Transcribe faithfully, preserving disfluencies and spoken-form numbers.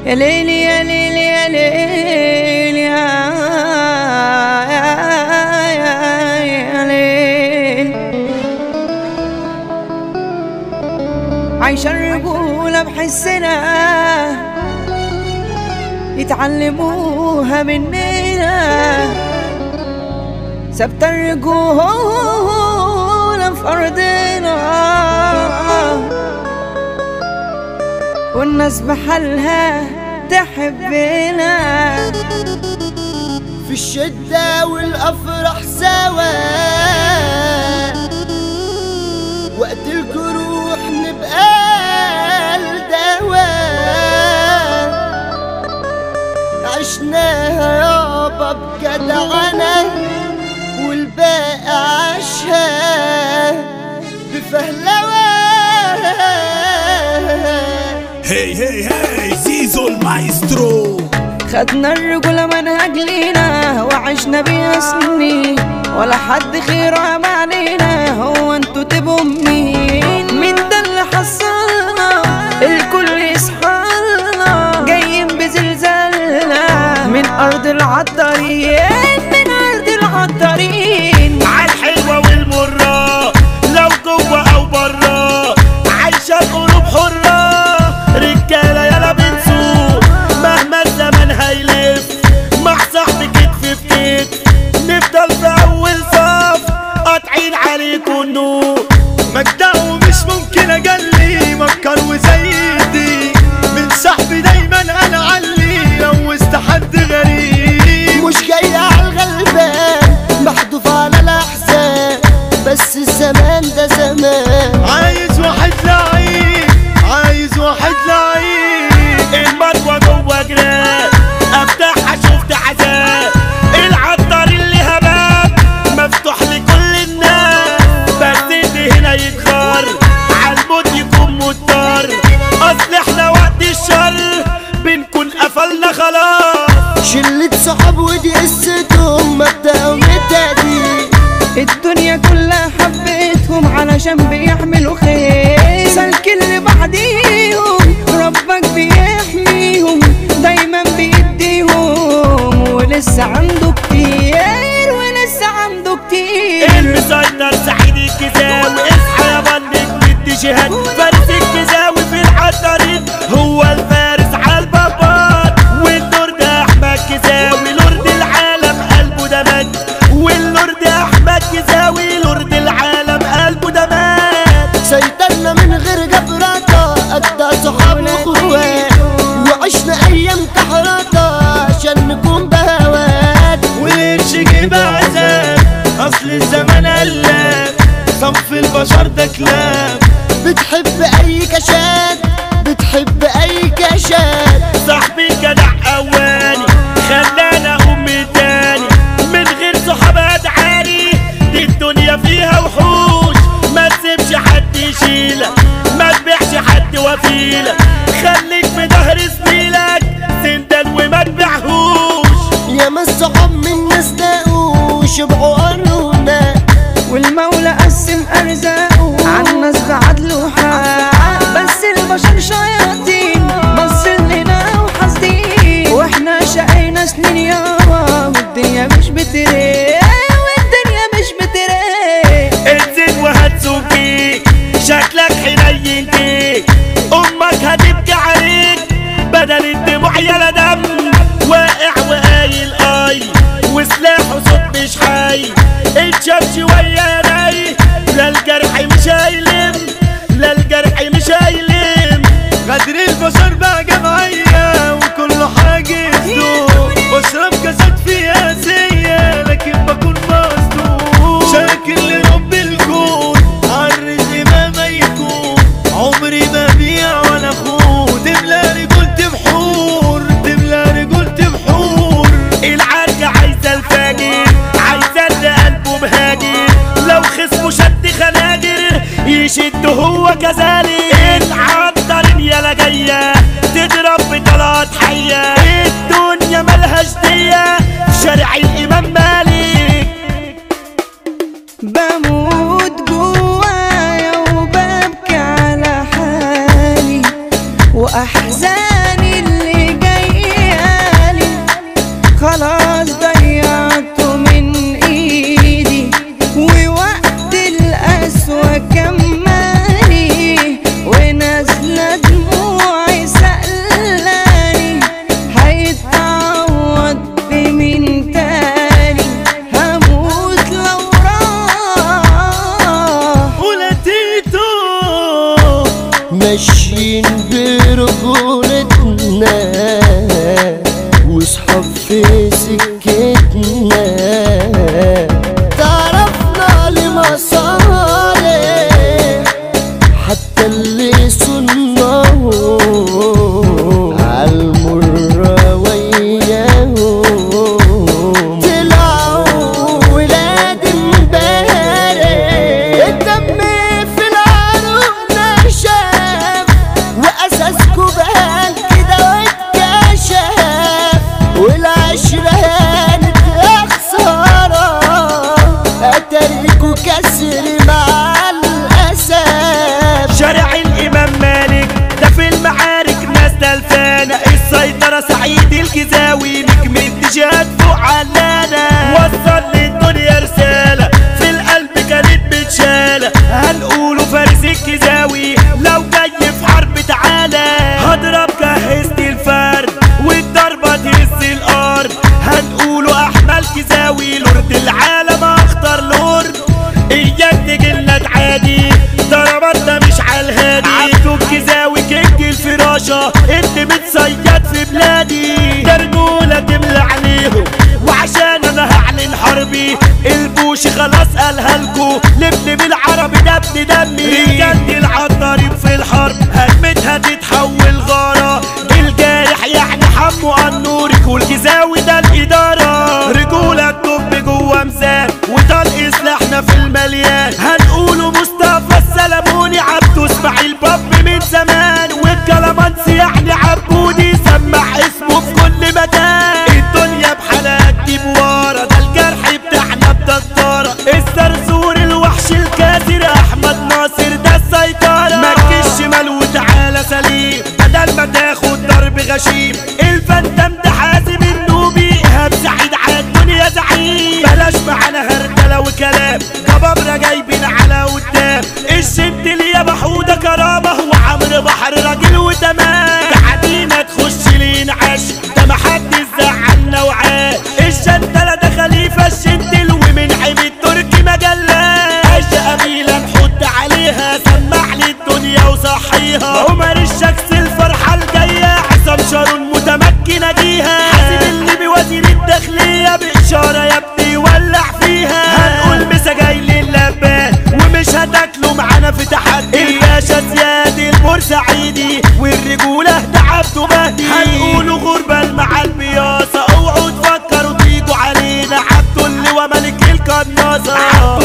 يا ليلي يا ليلي يا ليلي يا ليل. عايشة الرجولة بحسنا يتعلموها مننا، ثابتة الرجولة في أرضنا والناس بحالها تحبنا. في الشدة والأفراح سوا، وقت الجروح نبقى الدواء. عشناها يابا بجدعنة والباقي عاشها بفهلوة. هي هي هي زيزو المايسترو. خدنا الرجولة منهج لينا وعشنا بيها سنين، ولا حد خيره علينا. هو انتوا تبقوا مين؟ مين ده اللي حصلنا الكل يصحالنا؟ جايين بزلزالنا من أرض العطارين، من أرض العطارين. عالحلوة والمرة لو جوه أو برا، عايشة القلوب حرة، رجالة يلا بنسوق مهما الزمن هيلف، مع صاحبي كتف بكتف نفضل في أول صف، قاطعين عليكوا النور. مجدع ومش ممكن أجلي، مكر وزيدي من صاحبي دايما أنا علي، لو حد غريب مش جاي عالغلبان محدوف على الأحزان، بس الزمان ده زمان عايز واحد لعيب، عايز واحد لعيب. المروة جوه جراب افتحها شفت عذاب، العطار اللي هباب مفتوح لكل الناس، بس اللي هنا يتخر عالموت يكون مضطر، اصل احنا وقت الشر بنكون قفلنا خلاص. شلة صحاب ودي قصتهم مبدأ ومتهدي، الدنيا كلها حبيتهم علشان بيحملوا خير، سالكين لبعضيهم ربك بيحميهم دايما بيديهم، ولسه عنده كتير ولسه عنده كتير. المسيطر سعيد الكزاوي، اصحى يا بندق ندي جهاد، فارس الكزاوي في العطارين هو الفارس عالبابات، واللورد احمد كزاوي لورد العالم قلبه ده مات، واللورد احمد كزاوي لورد العالم قلبه ده مات. سيطرنا من غير جبراتة أجدع صحاب وأخوات، وعشنا أيام كحراتة عشان نكون بهوات، والقرش جيب عذاب أصل الزمن قلاب، صنف البشر ده كلاب. بتحب أي كشات بتحب أي كشات، صاحبي الجدع أواني خلانا أقوم تاني، من غير صحاب أدعاني دي الدنيا فيها وحوش، ما تسيبش حد يشيلك، ما تبيعش حد وفيلك، خليك في ظهر زميلك سندل وما تبيعهوش. ياما الصحاب من ناس لاقوا شبعوا قرونا، والمولى قسم أرزاقه عالناس بعدل وحق، بس البشر شياطين باصين لنا وحاسدين، واحنا شقينا سنين يابا والدنيا مش بتريق، والدنيا مش بتريق. انزل وهتسوقيك شكلك حنين فيك، امك هتبكي عليك بدل الدموع يا دم، واقع وقايل اي وسلاحه صوت مش حي، اتشاف شويه ناي، لا الجرح مش هيلم، لا الجرح مش هيلم. غدر البشر بقى جمعيه وكل حاجه يسدود، بشرب كاسات فيها سيه لكن بكون مصدوم، شاكر لرب الكون عالرزق ما يكون، عمري ما بيع ولا خون، تملى رجولتي بحور، تملى رجولتي بحور. العركة عايزة الفاجر، عايزة اللي قلبه مهاجر، لو خصمه شد خناجر يشد هو كذلك. العطارين يالا جاية تضرب بطلات حية، الدنيا ملهاش دية في شارع الإمام مالك. بموت جوايا وببكي على حالي وأحزاني اللي رجولتنا وصحاب في سكتنا، تعرفنا لمصالح حتى اللي صنعه عالمرة وياهم طلعوا ولاد امبارح. الدم في العروق نشف واساسكوا بان كده واتكشف، والعشرة هانت خسارة اتاريكوا كسر مع الاسف. شارع الامام مالك ده في المعارك ناس تلفانة، السيطرة سعيد الجزاوي نجم الدجات فوق علانة، وصل للدنيا رسالة في القلب كانت بتشالة، هنقوله فارس الجزاوي لو جاي في حرب تعالى، هضرب جهزت الفرد والضربة تهز الارض، هنقوله احمد جزاوي لورد العالم اخطر لورد، اياك تجيلنا تعادي ضرباتنا مش عالهادي، عبدو الجزاوي كينج الفراشة انت متصيد في بلادي، ده رجولة تملى عليهم وعشان انا هعلن حربي، البوش خلاص قالها لكو لبن بالعربي ده ابن دمي، رجالتي العطارين في الحرب هجمتها تتحول غارة، الجارح يعني حمو النورك والجزاوي ده الادارة، رجولة الطب جوا مزان وطلق سلاحنا في المليان، هنقوله مصطفى السلموني عبدو اسماعيل باب من زمان، والكلامانس يعني عبودي سمع اسمه في كل مكان، الدنيا بحالات دي بورا ده الجرح بتاعنا بدكتارة، الزرزور الوحش الكاسر احمد ناصر ده السيطرة، مكي الشمال وتعالى سليم بدل ما تاخد ضرب غشيم، الفندم ده حازم النوبي ايهاب سعيد عالدنيا زعيم، بلاش معانا هردلة وكلام كبابرة جايبين على قدام، الشد اللي يا بحودة كرامة وعمرو بحر راجل وتمام، تعدينا تخش لينا عش ده محدش زعلنا وعاش، الشنتلة ده خليفة الشندل ومن عيب التركي مجلات، عيشة قبيلة نحط عليها سمع لي الدنيا وصحيها، عمر الشكس الفرحة الجاية عصام شارون متمكن اجيها، حاسب الليبي وزير الداخلية بإشارة يا ابني ولع فيها، هنقول مسا جاي للبان ومش هتاكلوا معانا في تحدي، الباشا زياد البورسعيدي والرجولة ده عبده مهدي، هنقولوا غربة مع البياصة اوعوا تفكروا تيجوا علينا، عبده اللي وملك القناصة.